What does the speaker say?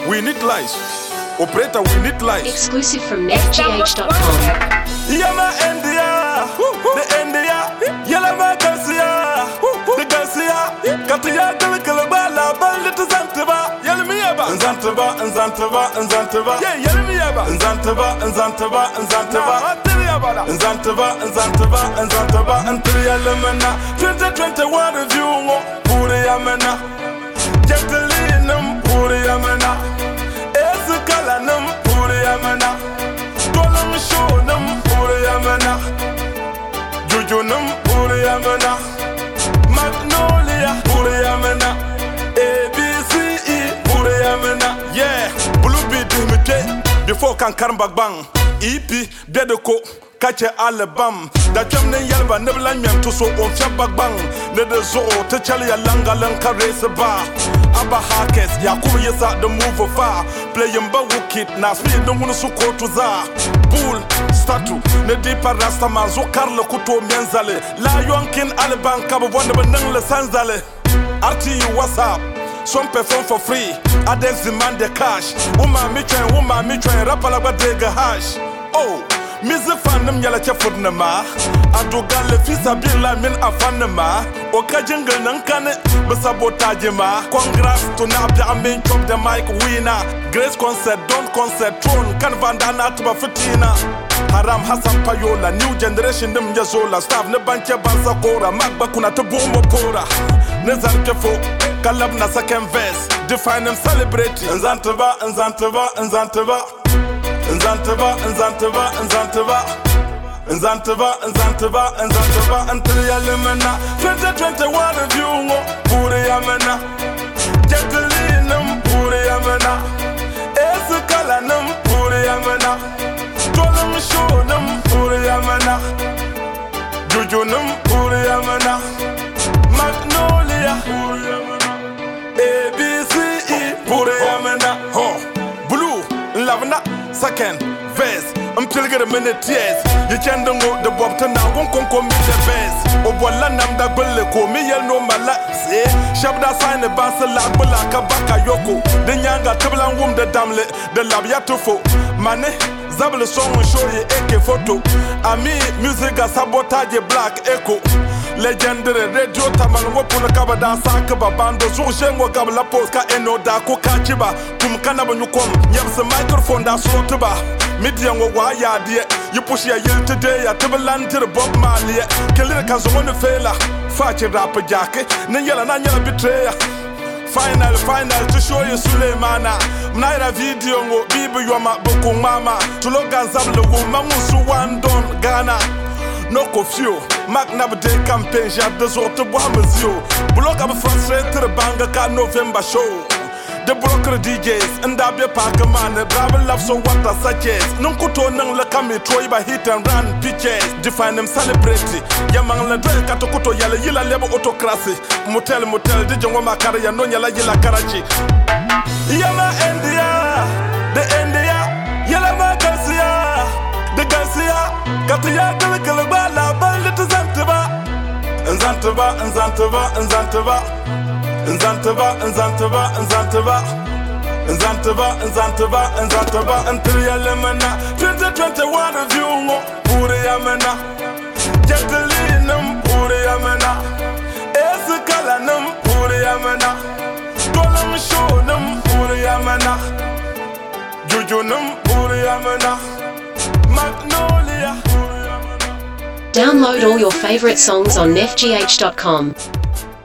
We need lies. Operator, we need lies. Exclusive from NetGH.com. Yama India, the India, Yelama Garcia, the Garcia, Katia Kalabala, Bandit Zantaba, Yelmiaba, and Zantaba, and Zantaba, and Zantaba, Yelmiaba, and Zantaba, and Zantaba, and Zantaba, and Zantaba, and Zantaba, and Zantaba, and Trialamana, 2021 review, Puriamana, Jacqueline, Puriamana, Escalanum, Puriamana, Tolam Shonum, Puriamana, Jujunum, Puriamana, Magnolia, Puriamana, ABCE, Puriamana, yeah, Blue Beat Dimite, before Kankarambag Bang, EP, Dedeko. Kache Alabam, that Jamne Yalba Neblan to so on Chabag Bang, Nede Zo, Techalia Langa Lanka Race Bar, Abba Harkes, Yaku Yesa, the move of far, playing Bawukit, Nasli, no one so called to Za, Bull, Statue, Nedipa Rastaman, so Carlo Kuto Menzale, La Yonkin Alaban Cabo Wonderman Sanzale, RTU, what's up? Some perform for free, others demand the cash. Woman Mitra, Rapalaba Dega Hash. Oh. Mize fandom yala chafurnama Adogan le fils abila min afanama Oka jingle nankane Besabotage ma Congrats to nabi amin chop the mic winner Grace concert, don't concert Throne, kan vandana tuba fitina Haram Hassan Payola, new generation dem yazola Staff ne banche bansa kora Magba kuna tebumbo pora Nezan kefo Kalab na second verse Define them celebrate Nzantaba, Nzantaba, Nzantaba Nzantaba, Nzantaba, Nzantaba, Nzantaba, Nzantaba, Nzantaba, until Yalimana, 2021 review, Puriamana, Jacqueline, Puriamana, Escalanum, Puriamana, Tolam Shonum, Puriamana, Jujunum, Puriamana, Magnolia, Puriamana, ABCE, Puriamana, Blue, Lavana. Second verse, I'm still get a minute, yes. You can't do the bob to now, won't come me the best. Oh, well, I'm the bullet, call me, you know my life. Shabda sign the bass, a lab, like a baka yoko. The younger table and womb, the damlet, the labiatofo. Money, Zabble song will show you AK photo. I mean, music as sabotage black echo. Legendary radio taman wopuna kabada sakaba bando sushengo kabla poska eno da ko kachiba tumkana banyukom nyamse microphone da slotuba media ngo wa ya de you push ya yel today ya tabalantir Bob Marley kelire kan so no fela fachi rap jake ne yela na nyala betray final to show you Suleimana mnaira video ngo bibi yoma boko mama tuloga zablo wo mangusu wandon Ghana. No confuse, Magnab Day campaign, j'ai deux autres bois mesure. Block up frustrated banga car November show. The broker DJs and Dabia Parkerman, the Bravo love so what I suggest. No kuto nang la kami Troy by hit and run pitches. Define them celebrity. Yamang la dre katokoto yala yila lebo autocracy. Motel, dijongo makara ya no yala yila karachi. Yama India, the India, yala Garcia. The Garcia, Katia Kalabala, Bandit Zantaba, and Zantaba, and Zantaba, and Zantaba, and Zantaba, and Zantaba, and Zantaba, and Zantaba, and Zantaba, and Zantaba, and Trialamana, 2021 review, Puriamana, Jacqueline, Puriamana, Escalanum, Puriamana, Tolam Shonum, Puriamana, Jujunum, Puriamana. Magnolia. Download all your favorite songs on NetGH.com.